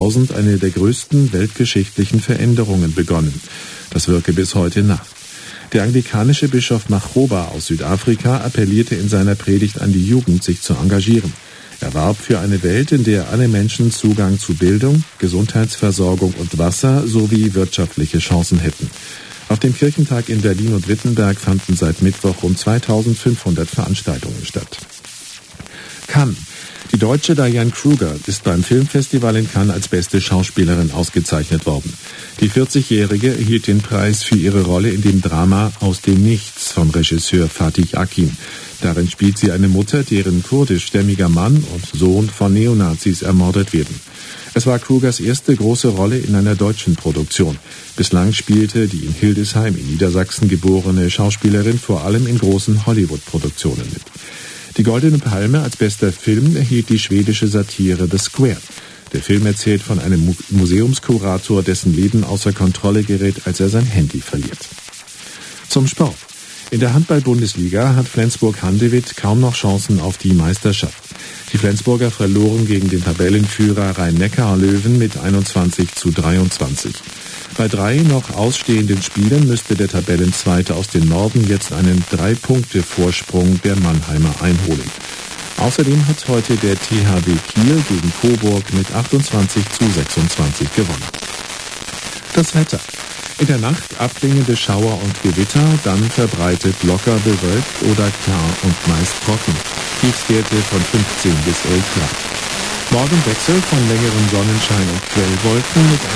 Jahrtausend eine der größten weltgeschichtlichen Veränderungen begonnen. Das wirke bis heute nach. Der anglikanische Bischof Machoba aus Südafrika appellierte in seiner Predigt an die Jugend, sich zu engagieren. Er warb für eine Welt, in der alle Menschen Zugang zu Bildung, Gesundheitsversorgung und Wasser sowie wirtschaftliche Chancen hätten. Auf dem Kirchentag in Berlin und Wittenberg fanden seit Mittwoch rund 2500 Veranstaltungen statt. Cannes. Die Deutsche Diane Kruger ist beim Filmfestival in Cannes als beste Schauspielerin ausgezeichnet worden. Die 40-Jährige erhielt den Preis für ihre Rolle in dem Drama Aus dem Nichts vom Regisseur Fatih Akin. Darin spielt sie eine Mutter, deren kurdischstämmiger Mann und Sohn von Neonazis ermordet werden. Es war Krugers erste große Rolle in einer deutschen Produktion. Bislang spielte die in Hildesheim in Niedersachsen geborene Schauspielerin vor allem in großen Hollywood-Produktionen mit. Die Goldene Palme als bester Film erhielt die schwedische Satire The Square. Der Film erzählt von einem Museumskurator, dessen Leben außer Kontrolle gerät, als er sein Handy verliert. Zum Sport. In der Handball-Bundesliga hat Flensburg-Handewitt kaum noch Chancen auf die Meisterschaft. Die Flensburger verloren gegen den Tabellenführer Rhein-Neckar-Löwen mit 21:23. Bei 3 noch ausstehenden Spielen müsste der Tabellenzweite aus dem Norden jetzt einen 3-Punkte-Vorsprung der Mannheimer einholen. Außerdem hat heute der THW Kiel gegen Coburg mit 28:26 gewonnen. Das Wetter. In der Nacht abklingende Schauer und Gewitter, dann verbreitet locker bewölkt oder klar und meist trocken. Tiefstwerte von 15 bis 11 Grad. Morgen Wechsel von längerem Sonnenschein und Quellwolken mit